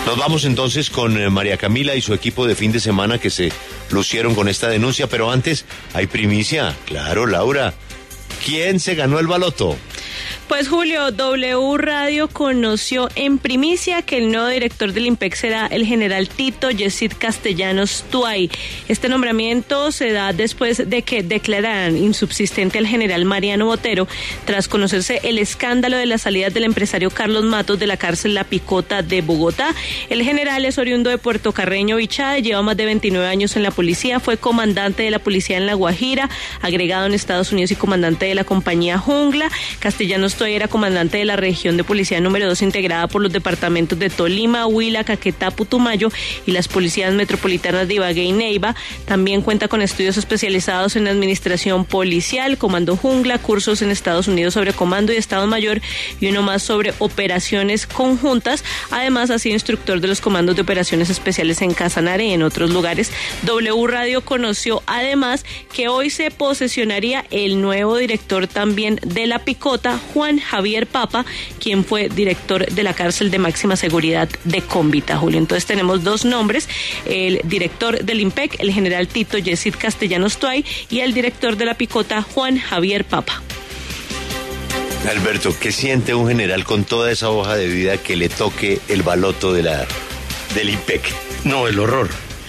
Nos vamos entonces con María Camila y su equipo de fin de semana que se lucieron con esta denuncia, pero antes hay primicia. Claro, Laura. ¿Quién se ganó el baloto? Pues Julio, W Radio conoció en primicia que el nuevo director del IMPEC será el general Tito Yesid Castellanos Tuay. Este nombramiento se da después de que declararan insubsistente al general Mariano Botero tras conocerse el escándalo de las salidas del empresario Carlos Matos de la cárcel La Picota de Bogotá. El general es oriundo de Puerto Carreño, Bichada, lleva más de 29 años en la policía, fue comandante de la policía en La Guajira, agregado en Estados Unidos y comandante de la compañía Jungla. Castellanos Tuay era comandante de la región de policía número 2 integrada por los departamentos de Tolima, Huila, Caquetá, Putumayo y las policías metropolitanas de Ibagué y Neiva. También cuenta con estudios especializados en administración policial, comando Jungla, cursos en Estados Unidos sobre comando y Estado Mayor y uno más sobre operaciones conjuntas. Además ha sido instructor de los comandos de operaciones especiales en Casanare y en otros lugares. W Radio conoció además que hoy se posesionaría el nuevo director también de La Picota, Juan Javier Papa, quien fue director de la cárcel de máxima seguridad de Cómbita, Julio. Entonces tenemos dos nombres, el director del IMPEC, el general Tito Yesid Castellanos Tuay, y el director de La Picota, Juan Javier Papa. Alberto, ¿qué siente un general con toda esa hoja de vida que le toque el baloto del IMPEC? No, el horror.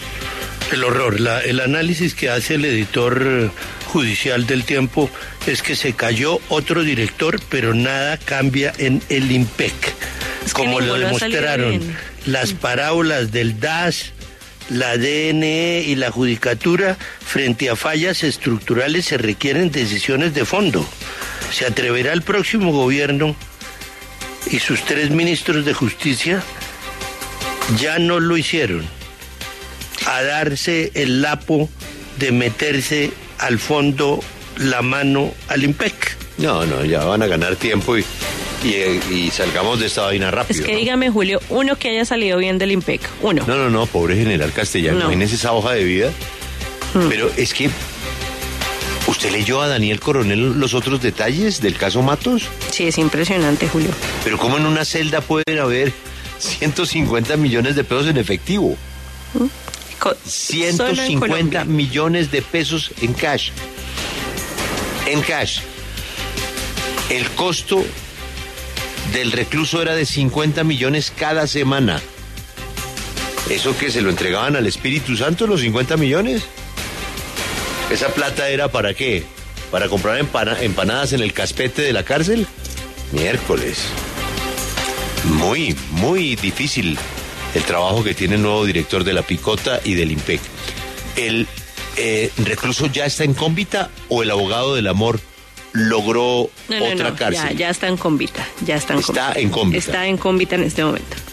El análisis que hace el editor judicial del Tiempo es que se cayó otro director, pero nada cambia en el IMPEC. Como lo demostraron las parábolas del DAS, la DNE y la Judicatura, frente a fallas estructurales se requieren decisiones de fondo. ¿Se atreverá el próximo gobierno y sus 3 ministros de Justicia? Ya no lo hicieron, a darse el lapo de meterse al fondo la mano al IMPEC. No, ya van a ganar tiempo y salgamos de esta vaina rápido. Es que dígame, Julio, uno que haya salido bien del IMPEC, uno. No, pobre general Castellano, imagínese esa hoja de vida. Pero es que, ¿usted leyó a Daniel Coronel los otros detalles del caso Matos? Sí, es impresionante, Julio. Pero ¿cómo en una celda pueden haber 150 millones de pesos en efectivo? 150 millones de pesos en cash. En cash. El costo del recluso era de 50 millones cada semana. ¿Eso que se lo entregaban al Espíritu Santo, los 50 millones? ¿Esa plata era para qué? ¿Para comprar empanadas en el caspete de la cárcel? Miércoles. Muy, muy difícil el trabajo que tiene el nuevo director de La Picota y del IMPEC. ¿El recluso ya está en Cómbita o el abogado del amor logró otra cárcel? Ya está en Cómbita. Está en Cómbita. Está en Cómbita en este momento.